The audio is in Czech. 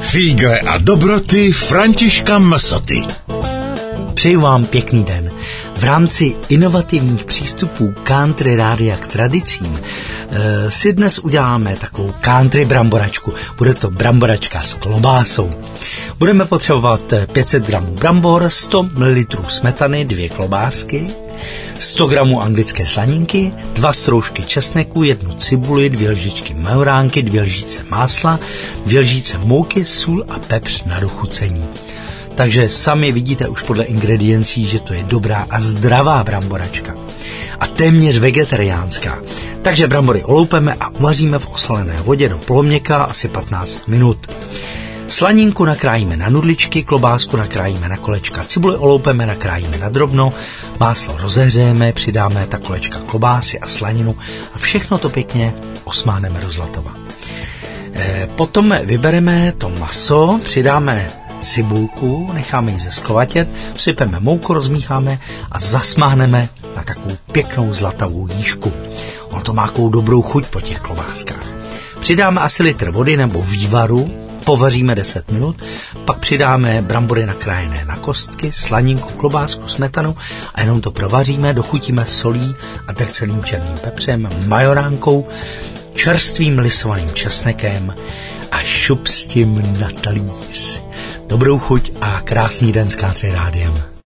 Fígle a dobroty Františka Msoty. Přeju vám pěkný den. V rámci inovativních přístupů country rádia k tradicím si dnes uděláme takovou country bramboračku. Bude to bramboračka s klobásou. Budeme potřebovat 500 gramů brambor, 100 ml smetany, 2 klobásky, 100 gramů anglické slaninky, 2 stroužky česneku, 1 cibuli, 2 lžičky majoránky, 2 lžíce másla, 2 lžíce mouky, sůl a pepř na dochucení. Takže sami vidíte už podle ingrediencí, že to je dobrá a zdravá bramboračka. A téměř vegetariánská. Takže brambory oloupeme a uvaříme v osalené vodě do poloměka asi 15 minut. Slaninku nakrájíme na nudličky, klobásku nakrájíme na kolečka, cibuli oloupeme, nakrájíme na drobno, máslo rozehřejeme, přidáme ta kolečka klobásy a slaninu a všechno to pěkně osmáneme do zlatova. Potom vybereme to maso, přidáme cibulku, necháme ji zesklovatět, vsypeme mouku, rozmícháme a zasmáhneme na takovou pěknou zlatavou jížku. Ono to má takovou dobrou chuť po těch klobáskách. Přidáme asi litr vody nebo vývaru, povaříme 10 minut, pak přidáme brambory nakrájené na kostky, slaninku, klobásku, smetanu a jenom to provaříme, dochutíme solí a drceným černým pepřem, majoránkou, čerstvým lisovaným česnekem a šup s tím na talíř. Dobrou chuť a krásný den s Country rádiem.